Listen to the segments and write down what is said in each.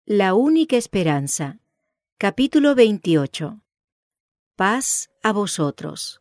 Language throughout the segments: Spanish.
La única esperanza. Capítulo 28. Paz a vosotros.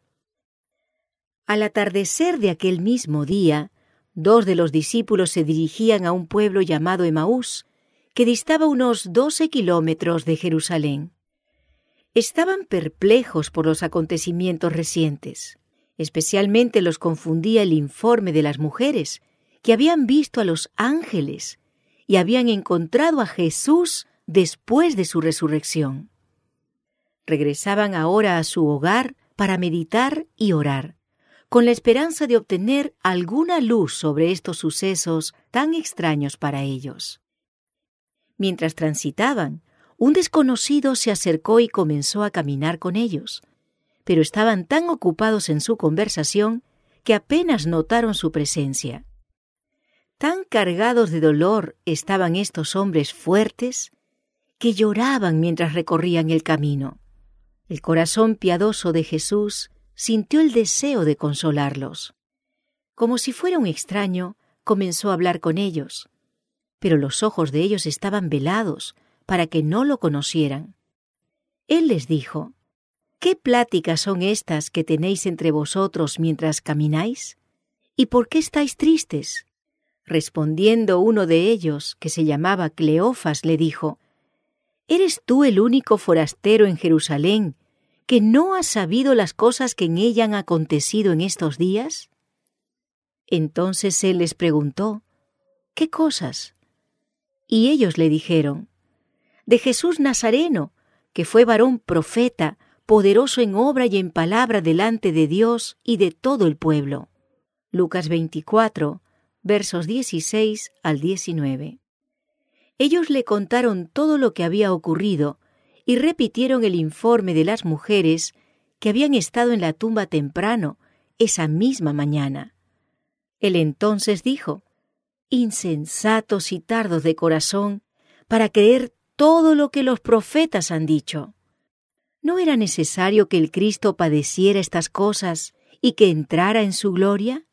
Al atardecer de aquel mismo día, 2 de los discípulos se dirigían a un pueblo llamado Emaús, que distaba unos 12 kilómetros de Jerusalén. Estaban perplejos por los acontecimientos recientes. Especialmente los confundía el informe de las mujeres, que habían visto a los ángeles y habían encontrado a Jesús después de su resurrección. Regresaban ahora a su hogar para meditar y orar, con la esperanza de obtener alguna luz sobre estos sucesos tan extraños para ellos. Mientras transitaban, un desconocido se acercó y comenzó a caminar con ellos, pero estaban tan ocupados en su conversación que apenas notaron su presencia. Tan cargados de dolor estaban estos hombres fuertes que lloraban mientras recorrían el camino. El corazón piadoso de Jesús sintió el deseo de consolarlos. Como si fuera un extraño, comenzó a hablar con ellos, pero los ojos de ellos estaban velados para que no lo conocieran. Él les dijo: ¿Qué pláticas son estas que tenéis entre vosotros mientras camináis? ¿Y por qué estáis tristes? Respondiendo uno de ellos, que se llamaba Cleofas, le dijo: ¿Eres tú el único forastero en Jerusalén que no has sabido las cosas que en ella han acontecido en estos días? Entonces él les preguntó: ¿Qué cosas? Y ellos le dijeron: de Jesús Nazareno, que fue varón profeta, poderoso en obra y en palabra delante de Dios y de todo el pueblo. Lucas 24, versos 16 al 19. Ellos le contaron todo lo que había ocurrido y repitieron el informe de las mujeres que habían estado en la tumba temprano esa misma mañana. Él entonces dijo: insensatos y tardos de corazón para creer todo lo que los profetas han dicho. ¿No era necesario que el Cristo padeciera estas cosas y que entrara en su gloria?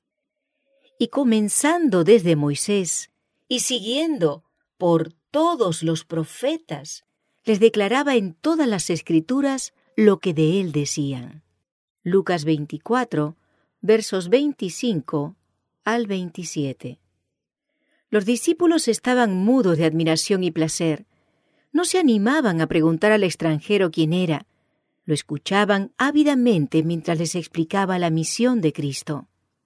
Y comenzando desde Moisés y siguiendo por todos los profetas, les declaraba en todas las Escrituras lo que de él decían. Lucas 24, versos 25 al 27. Los discípulos estaban mudos de admiración y placer. No se animaban a preguntar al extranjero quién era. Lo escuchaban ávidamente mientras les explicaba la misión de Cristo.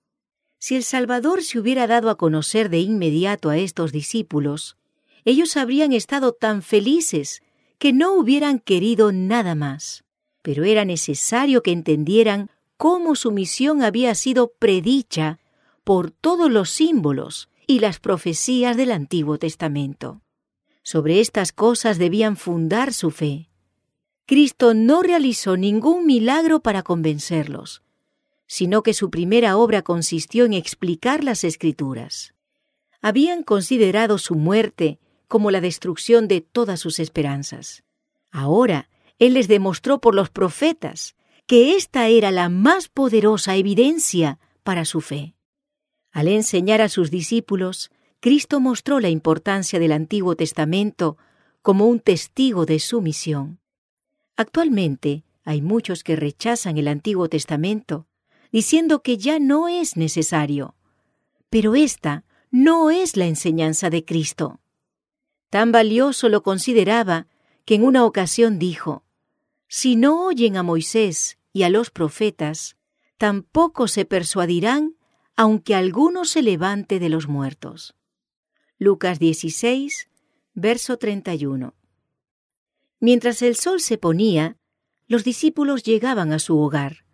Si el Salvador se hubiera dado a conocer de inmediato a estos discípulos, ellos habrían estado tan felices que no hubieran querido nada más. Pero era necesario que entendieran cómo su misión había sido predicha por todos los símbolos y las profecías del Antiguo Testamento. Sobre estas cosas debían fundar su fe. Cristo no realizó ningún milagro para convencerlos, sino que su primera obra consistió en explicar las Escrituras. Habían considerado su muerte como la destrucción de todas sus esperanzas. Ahora, Él les demostró por los profetas que esta era la más poderosa evidencia para su fe. Al enseñar a sus discípulos, Cristo mostró la importancia del Antiguo Testamento como un testigo de su misión. Actualmente, hay muchos que rechazan el Antiguo Testamento, diciendo que ya no es necesario. Pero esta no es la enseñanza de Cristo. Tan valioso lo consideraba que en una ocasión dijo: si no oyen a Moisés y a los profetas, tampoco se persuadirán aunque alguno se levante de los muertos. Lucas 16, verso 31. Mientras el sol se ponía, los discípulos llegaban a su hogar.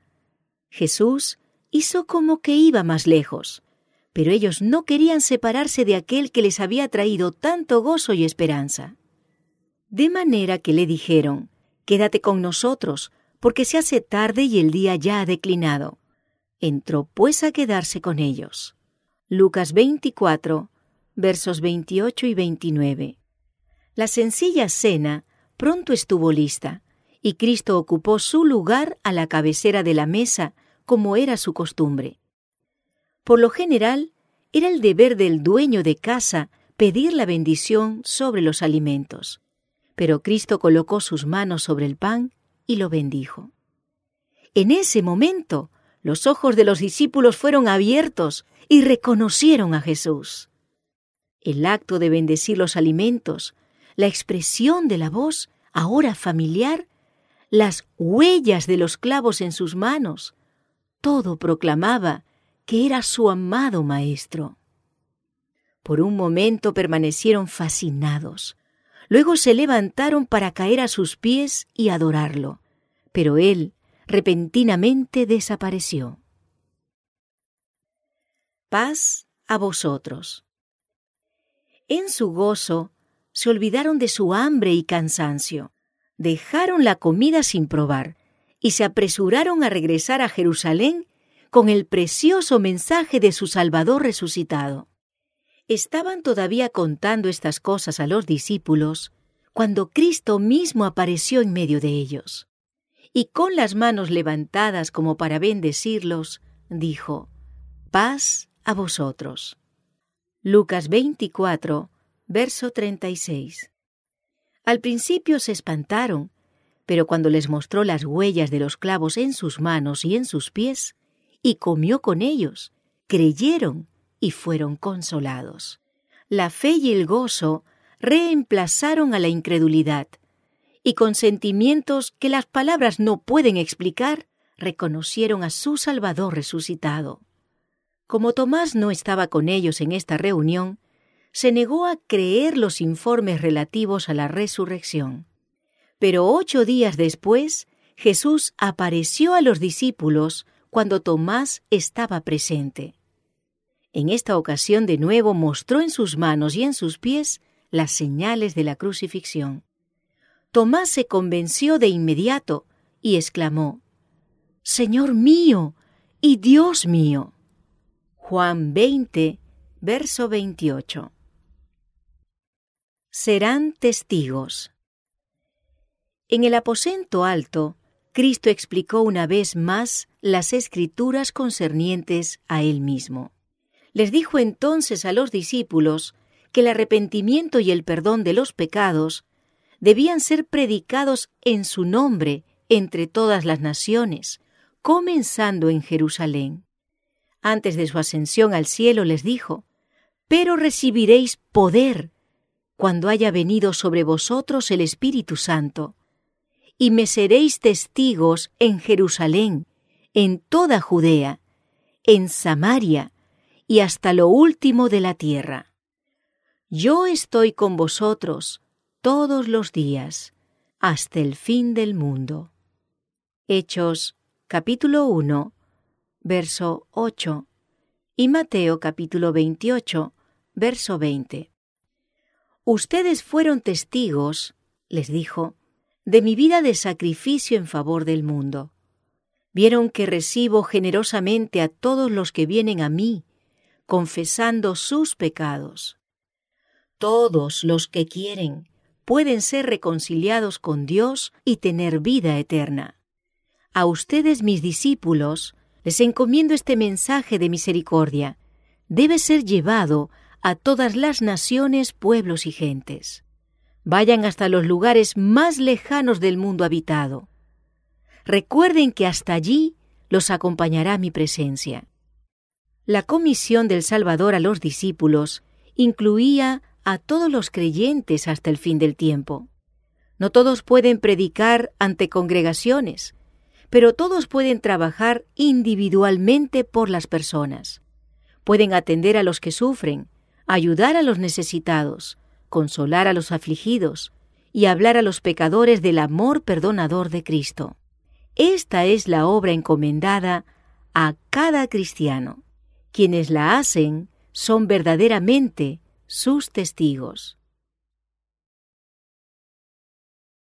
Jesús hizo como que iba más lejos, pero ellos no querían separarse de aquel que les había traído tanto gozo y esperanza. De manera que le dijeron: quédate con nosotros, porque se hace tarde y el día ya ha declinado. Entró pues a quedarse con ellos. Lucas 24, versos 28 y 29. La sencilla cena pronto estuvo lista, y Cristo ocupó su lugar a la cabecera de la mesa, como era su costumbre. Por lo general, era el deber del dueño de casa pedir la bendición sobre los alimentos, pero Cristo colocó sus manos sobre el pan y lo bendijo. En ese momento, los ojos de los discípulos fueron abiertos y reconocieron a Jesús. El acto de bendecir los alimentos, la expresión de la voz, ahora familiar, las huellas de los clavos en sus manos, todo proclamaba que era su amado Maestro. Por un momento permanecieron fascinados. Luego se levantaron para caer a sus pies y adorarlo, pero él repentinamente desapareció. Paz a vosotros. En su gozo se olvidaron de su hambre y cansancio, dejaron la comida sin probar y se apresuraron a regresar a Jerusalén con el precioso mensaje de su Salvador resucitado. Estaban todavía contando estas cosas a los discípulos cuando Cristo mismo apareció en medio de ellos. Y con las manos levantadas como para bendecirlos, dijo: «Paz a vosotros». Lucas 24, verso 36. Al principio se espantaron, pero cuando les mostró las huellas de los clavos en sus manos y en sus pies, y comió con ellos, creyeron y fueron consolados. La fe y el gozo reemplazaron a la incredulidad, y con sentimientos que las palabras no pueden explicar, reconocieron a su Salvador resucitado. Como Tomás no estaba con ellos en esta reunión, se negó a creer los informes relativos a la resurrección. Pero 8 días después, Jesús apareció a los discípulos cuando Tomás estaba presente. En esta ocasión de nuevo mostró en sus manos y en sus pies las señales de la crucifixión. Tomás se convenció de inmediato y exclamó: «Señor mío y Dios mío». Juan 20, verso 28. Serán testigos. En el aposento alto, Cristo explicó una vez más las Escrituras concernientes a Él mismo. Les dijo entonces a los discípulos que el arrepentimiento y el perdón de los pecados debían ser predicados en su nombre entre todas las naciones, comenzando en Jerusalén. Antes de su ascensión al cielo les dijo: «Pero recibiréis poder cuando haya venido sobre vosotros el Espíritu Santo, y me seréis testigos en Jerusalén, en toda Judea, en Samaria y hasta lo último de la tierra. Yo estoy con vosotros todos los días, hasta el fin del mundo». Hechos, capítulo 1, verso 8, y Mateo, capítulo 28, verso 20. «Ustedes fueron testigos», les dijo, «de mi vida de sacrificio en favor del mundo. Vieron que recibo generosamente a todos los que vienen a mí, confesando sus pecados. Todos los que quieren pueden ser reconciliados con Dios y tener vida eterna. A ustedes, mis discípulos, les encomiendo este mensaje de misericordia. Debe ser llevado a todas las naciones, pueblos y gentes. Vayan hasta los lugares más lejanos del mundo habitado. Recuerden que hasta allí los acompañará mi presencia». La comisión del Salvador a los discípulos incluía a todos los creyentes hasta el fin del tiempo. No todos pueden predicar ante congregaciones, pero todos pueden trabajar individualmente por las personas. Pueden atender a los que sufren, ayudar a los necesitados, consolar a los afligidos y hablar a los pecadores del amor perdonador de Cristo. Esta es la obra encomendada a cada cristiano. Quienes la hacen son verdaderamente sus testigos.